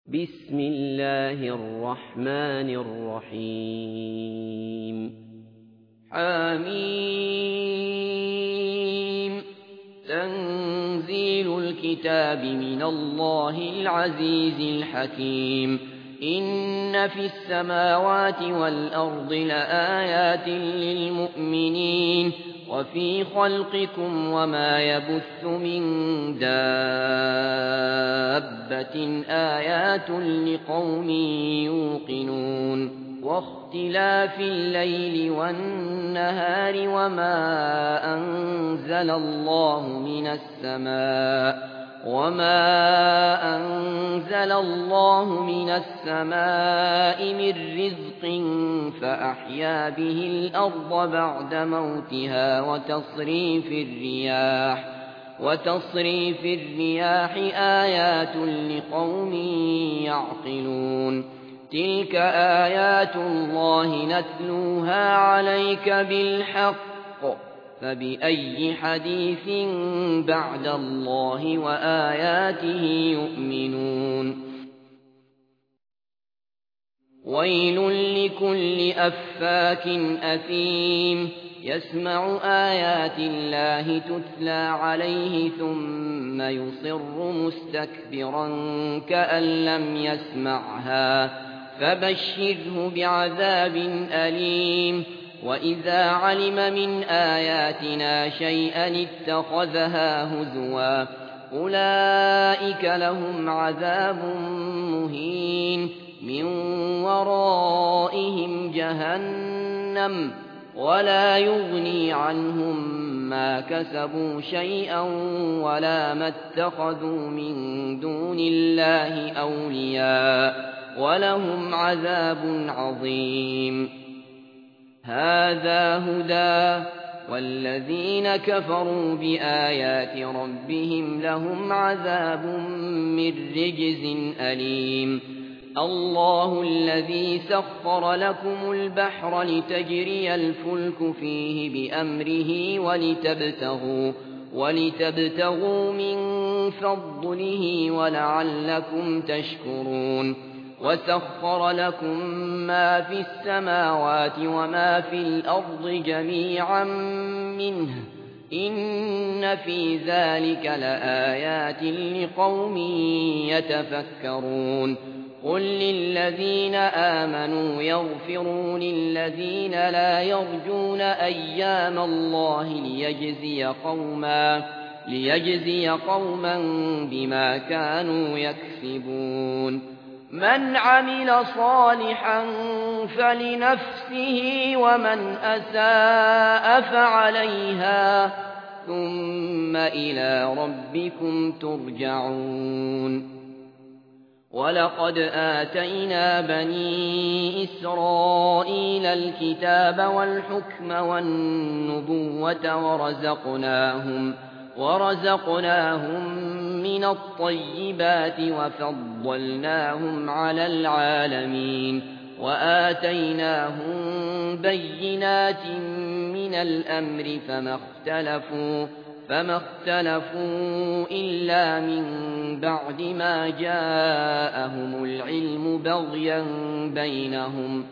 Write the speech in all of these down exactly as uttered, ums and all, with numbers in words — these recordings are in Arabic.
بسم الله الرحمن الرحيم حميم تنزيل الكتاب من الله العزيز الحكيم إن في السماوات والأرض لآيات للمؤمنين وفي خلقكم وما يبث من دابة آيات لقوم يوقنون واختلاف الليل والنهار وما أنزل الله من السماء وما أنزل الله من السماء من رزق فأحيا به الأرض بعد موتها وتصريف الرياح وتصريف الرياح آيات لقوم يعقلون تلك آيات الله نتلوها عليك بالحق فبأي حديث بعد الله وآياته يؤمنون ويل لكل أفاك أثيم يسمع آيات الله تتلى عليه ثم يصر مستكبرا كأن لم يسمعها فبشره بعذاب أليم وإذا علم من آياتنا شيئا اتخذها هزوا أولئك لهم عذاب مهين من ورائهم جهنم ولا يغني عنهم ما كسبوا شيئا ولا ما اتخذوا من دون الله أولياء ولهم عذاب عظيم هذا هدى والذين كفروا بآيات ربهم لهم عذاب من رجز أليم الله الذي سخر لكم البحر لتجري الفلك فيه بأمره ولتبتغوا, ولتبتغوا من فضله ولعلكم تشكرون وسخر لكم ما في السماوات وما في الأرض جميعا منه إن في ذلك لآيات لقوم يتفكرون قل للذين آمنوا يغفروا للذين لا يرجون أيام الله ليجزي قوما, ليجزي قوما بما كانوا يكسبون من عمل صالحا فلنفسه ومن أساء فعليها ثم إلى ربكم ترجعون ولقد آتينا بني إسرائيل الكتاب والحكم والنبوة ورزقناهم ورزقناهم من الطيبات وفضلناهم على العالمين وآتيناهم بينات من الأمر فما اختلفوا فما اختلفوا إلا من بعد ما جاءهم العلم بغيا بينهم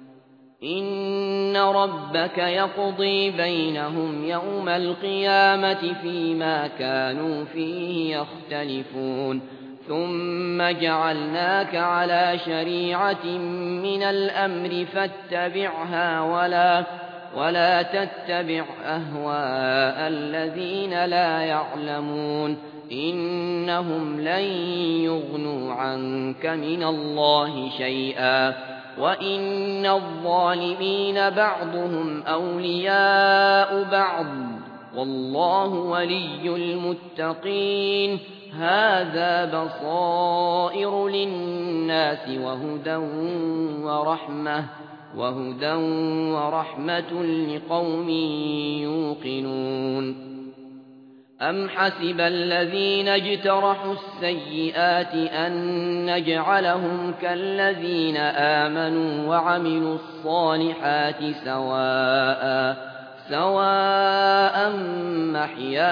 إن ربك يقضي بينهم يوم القيامة فيما كانوا فيه يختلفون ثم جعلناك على شريعة من الأمر فاتبعها ولا, ولا تتبع أهواء الذين لا يعلمون إنهم لن يغنوا عنك من الله شيئا وإن الظالمين بعضهم أولياء بعض والله ولي المتقين هذا بصائر للناس وهدى ورحمة وهدى ورحمة لقوم يوقنون أم حسب الذين اجترحوا السيئات أن نجعلهم كالذين آمنوا وعملوا الصالحات سواء سواء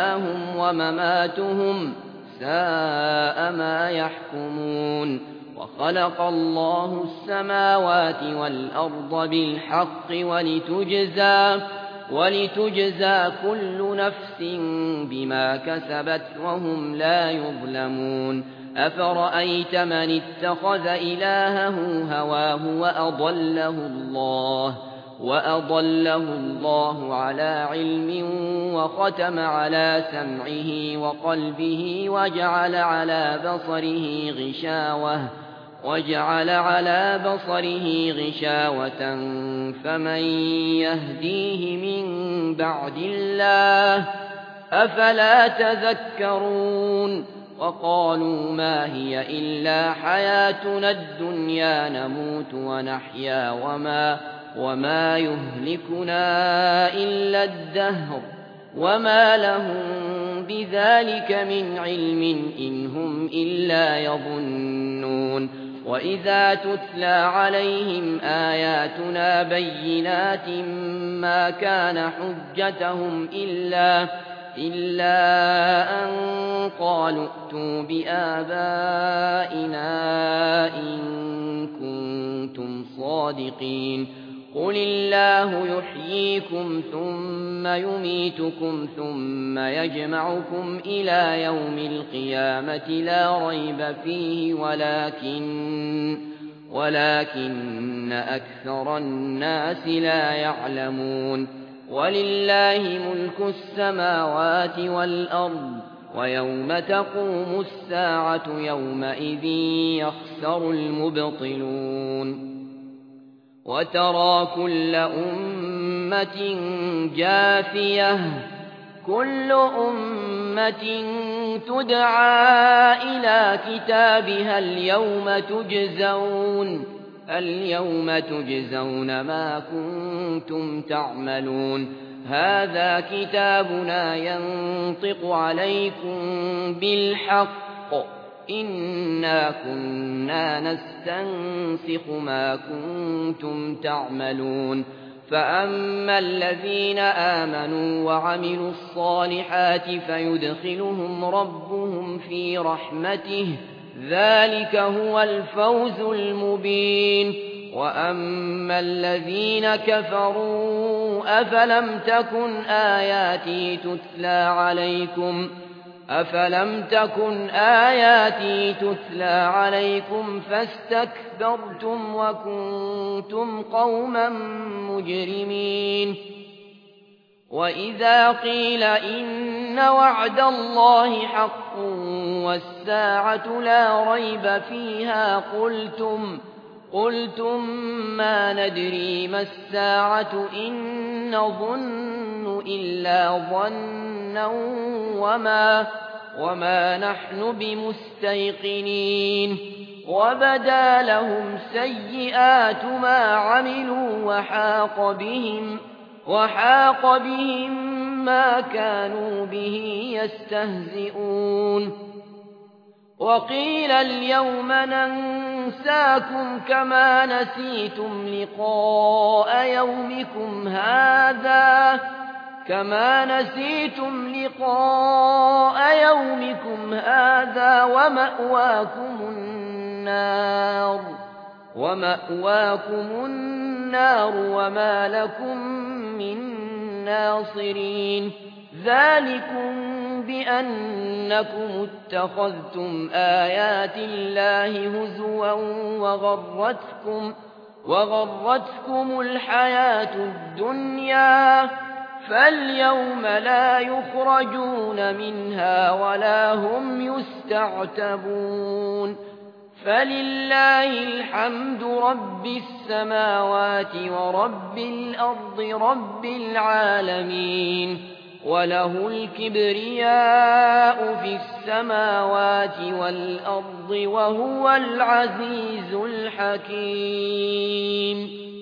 محياهم ومماتهم ساء ما يحكمون خلق الله السماوات والأرض بالحق ولتجزى, ولتجزى كل نفس بما كسبت وهم لا يظلمون أفرأيت من اتخذ إلهه هواه وأضله الله وأضله الله على علم وختم على سمعه وقلبه وجعل على بصره غشاوة وجعل على بصره غشاوة فمن يهديه من بعد الله أفلا تذكرون وقالوا ما هي إلا حياتنا الدنيا نموت ونحيا وما وما يهلكنا إلا الدهر وما لهم بذلك من علم إن هم إلا يظنون وإذا تتلى عليهم آياتنا بينات ما كان حجتهم إلا إلا أن قالوا ائتوا بآبائنا إن كنتم صادقين قل الله يحييكم ثم يميتكم ثم يجمعكم إلى يوم القيامة لا ريب فيه ولكن ولكن أكثر الناس لا يعلمون ولله ملك السماوات والأرض ويوم تقوم الساعة يومئذ يخسر المبطلون وترى كل أمة جاثية كل أمة تدعى إلى كتابها اليوم تجزون اليوم تجزون ما كنتم تعملون هذا كتابنا ينطق عليكم بالحق إنا كنا نستنسخ ما كنتم تعملون فأما الذين آمنوا وعملوا الصالحات فيدخلهم ربهم في رحمته ذلك هو الفوز المبين وأما الذين كفروا أفلم تكن آياتي تتلى عليكم أفلم تكن آياتي تتلى عليكم فاستكبرتم وكنتم قوما مجرمين وإذا قيل إن وعد الله حق والساعة لا ريب فيها قلتم قلتم ما ندري ما الساعة إن نظن إلا ظنا وما, وما نحن بمستيقنين وبدا لهم سيئات ما عملوا وحاق بهم, وحاق بهم ما كانوا به يستهزئون وقيل اليوم ننساكم كما نسيتم لقاء يومكم هذا كما نسيتم لقاء يومكم هذا ومأواكم النار ومأواكم النار وما لكم من ناصرين ذلكم بأنكم اتخذتم آيات الله هزوا وغرتكم, وغرتكم الحياة الدنيا فاليوم لا يخرجون منها ولا هم يستعتبون فلله الحمد رب السماوات ورب الأرض رب العالمين وله الكبرياء في السماوات والأرض وهو العزيز الحكيم